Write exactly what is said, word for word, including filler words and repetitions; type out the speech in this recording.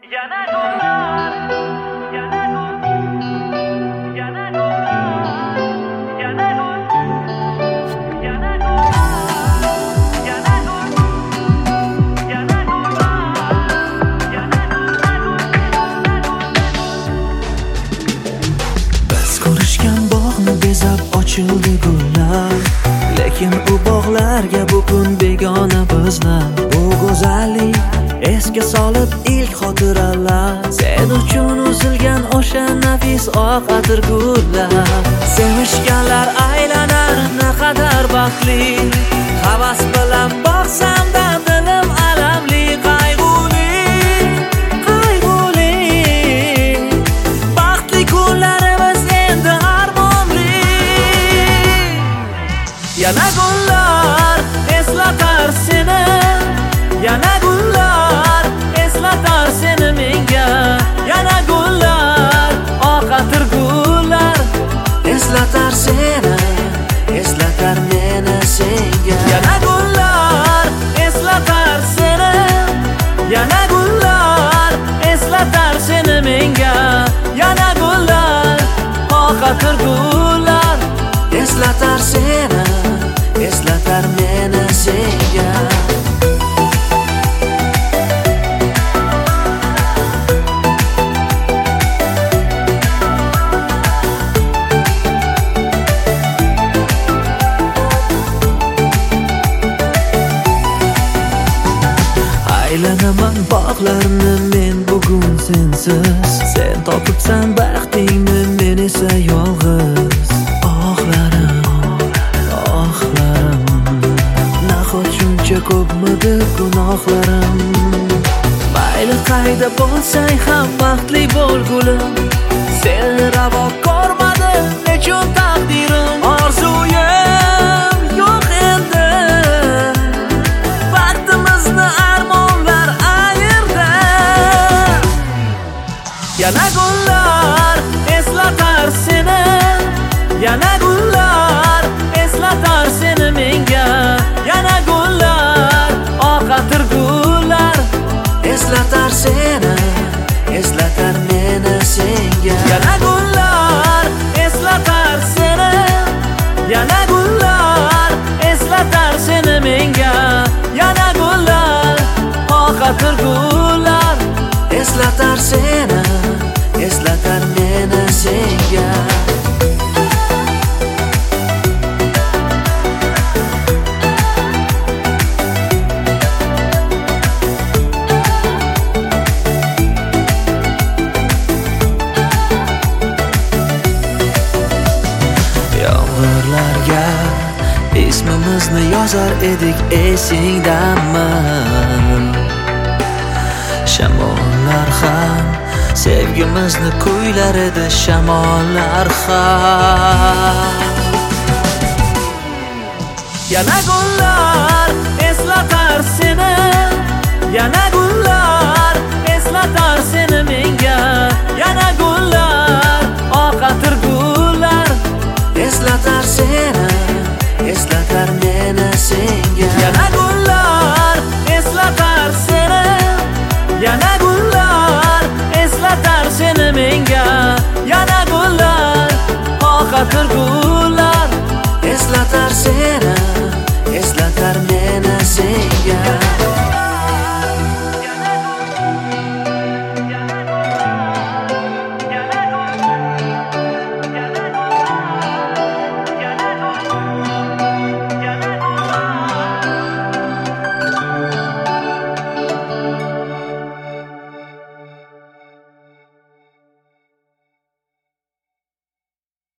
Yana gullar, yana gul, yana gullar, yana gul, yana gullar, yana gul, yana gullar, yana gul. Biz ko'rishgan bog'ni bezab ochildi gullar, lekin u bog'larga bugun begona bizlar. Bu go'zallik esga solib ilk xotiralar, sen uchun uzilgan o'sha nafis oq atir gullar. Sevishganlar aylanar naqadar baxtli, havas bilan boqsam-da dilim alamli, qayg'uli, qayg'uli. Baxtli kunlarimiz endi armonli. Yana gullar eslatar seni, yana gullar eslatar seni menga, yana gullar oq atir gullar eslatar seni, eslatar meni senga. Yana gullar eslatar seni, yana gullar eslatar seni menga, yana gullar oq atir gullar eslatar seni, eslatar meni senga. Aylanaman bog'larni men bugun sensiz, sen topibsan baxtingni, men esa yolg'iz. Oxlarim, oxlarim, nahot shuncha ko'pmidi gunohlarim. Mayli qayda bo'lsang ham baxtli bo'l gulim, seni ravo ko'rmadi nechun taqdirim. Orzuyim yo'q endi, vaqtimizni armonlar ayirdi. Yana gullar eslatar seni, yana gullar eslatar seni menga, yana gullar oq atir gullar eslatar seni, eslatar meni senga. Yana gullar eslatar seni, yana gullar eslatar seni menga, yana gullar oq atir gullar eslatar seni, eslatar meni senga. Yomg'irlarga ismimizni yozar edik, esingdanmi? Shamollar ham sevgimizni kuylar edi, shamollar ham. Yana gullar eslatar seni, yana